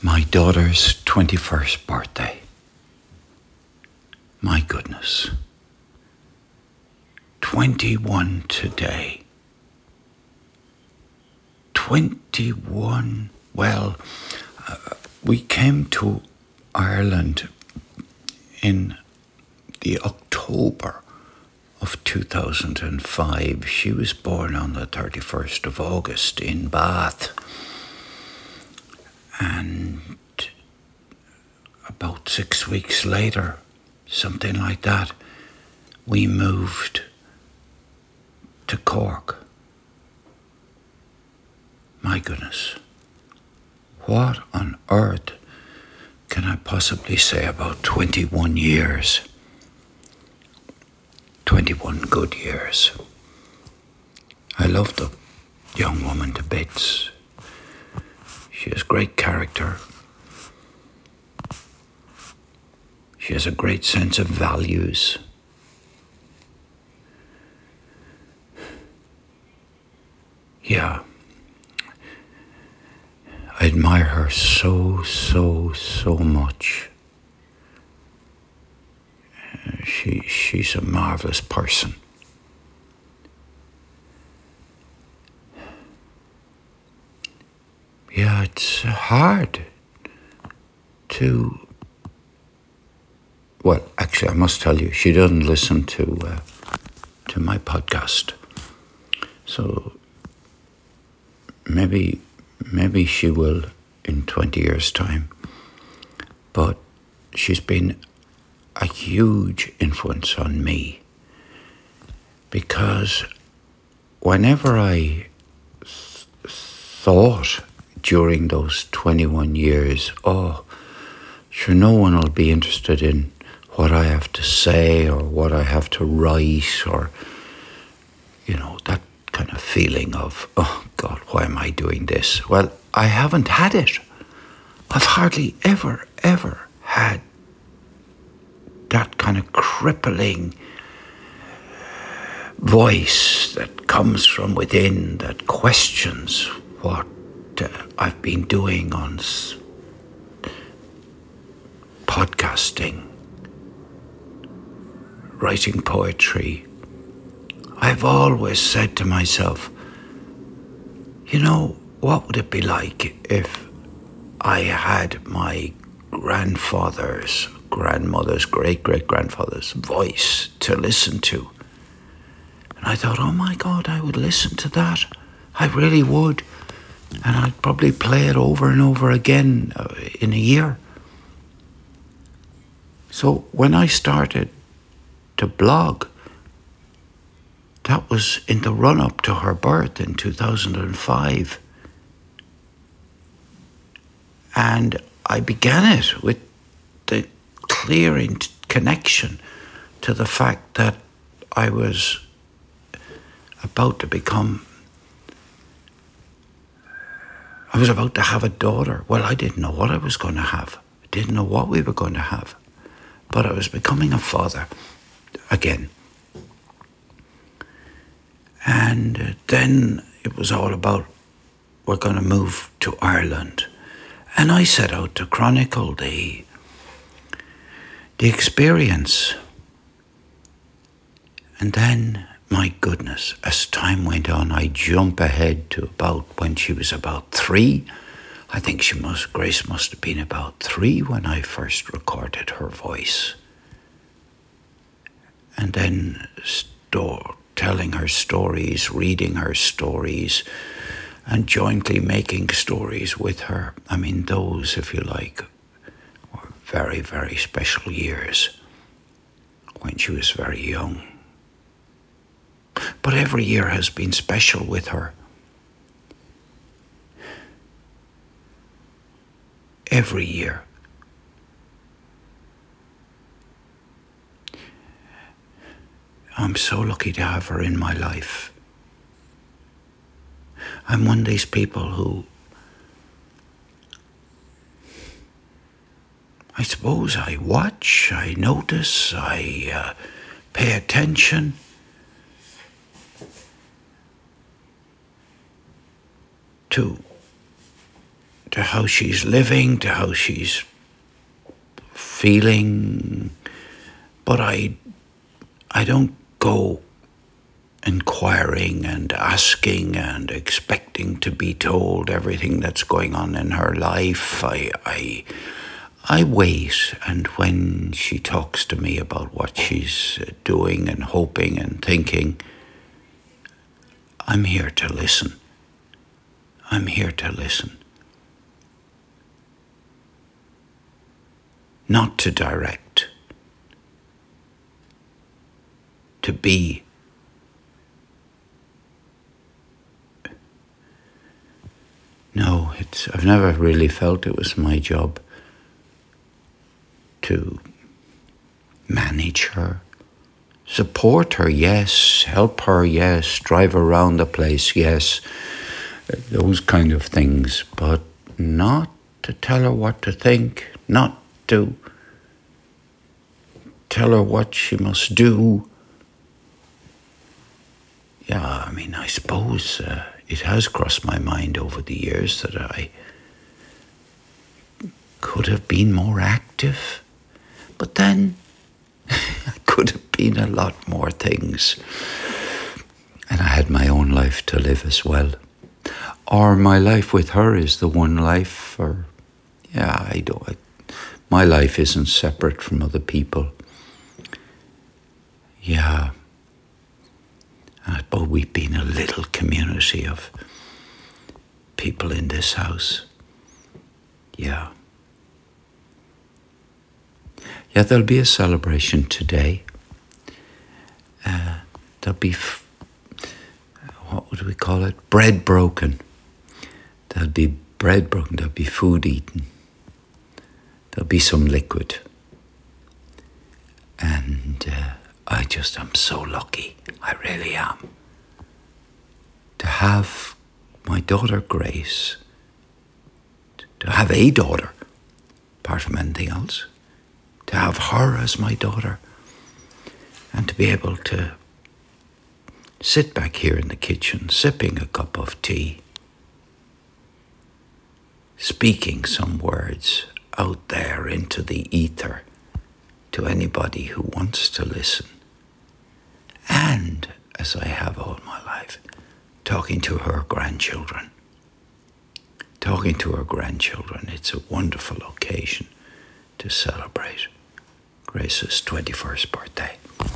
My daughter's 21st birthday. My goodness. 21 today. 21. Well, we came to Ireland in the October of 2005. She was born on the 31st of August in Bath. And about 6 weeks later, something like that, we moved to Cork. My goodness. What on earth can I possibly say about 21 years? 21 good years. I love the young woman to bits. She has great character. She has a great sense of values. Yeah. I admire her so much. She's a marvelous person. Yeah, it's hard to... Well, actually, I must tell you, she doesn't listen to my podcast. So maybe she will in 20 years' time. But she's been a huge influence on me, because whenever I thought during those 21 years, sure, no one will be interested in what I have to say or what I have to write, or, that kind of feeling of, oh God, why am I doing this? Well, I haven't had it. I've hardly ever had that kind of crippling voice that comes from within, that questions what I've been doing on podcasting, writing poetry. I've always said to myself, what would it be like if I had my grandfather's, grandmother's, great-great-grandfather's voice to listen to? And I thought, oh my God, I would listen to that. I really would. And I'd probably play it over and over again in a year. So when I started to blog, that was in the run-up to her birth in 2005. And I began it with the clear connection to the fact that I was about to have a daughter. Well, I didn't know what I was going to have. I didn't know what we were going to have. But I was becoming a father again. And then it was all about, we're going to move to Ireland. And I set out to chronicle the experience. And then, my goodness, as time went on, I jump ahead to about when she was about 3. I think Grace must have been about 3 when I first recorded her voice. And then telling her stories, reading her stories, and jointly making stories with her. I mean, those, if you like, were very, very special years when she was very young. But every year has been special with her. Every year. I'm so lucky to have her in my life. I'm one of these people who, I suppose, I watch, I notice, I pay attention. To to how she's living, to how she's feeling. But I don't go inquiring and asking and expecting to be told everything that's going on in her life. I wait, and when she talks to me about what she's doing and hoping and thinking, I'm here to listen. I'm here to listen. Not to direct, to be. No, I've never really felt it was my job to manage her. Support her, yes. Help her, yes. Drive around the place, yes. Those kind of things. But not to tell her what to think. Not to tell her what she must do. Yeah, I mean, I suppose it has crossed my mind over the years that I could have been more active. But then I could have been a lot more things. And I had my own life to live as well. Or my life with her is the one life. Or, yeah, my life isn't separate from other people. Yeah. But we've been a little community of people in this house. Yeah. Yeah, there'll be a celebration today. There'll be, what would we call it? Bread broken. There'll be bread broken. There'll be food eaten. There'll be some liquid. And I just am so lucky. I really am. To have my daughter Grace, to have a daughter, apart from anything else, to have her as my daughter, and to be able to sit back here in the kitchen, sipping a cup of tea, speaking some words out there into the ether to anybody who wants to listen. And, as I have all my life, talking to her grandchildren. Talking to her grandchildren. It's a wonderful occasion to celebrate Grace's 21st birthday.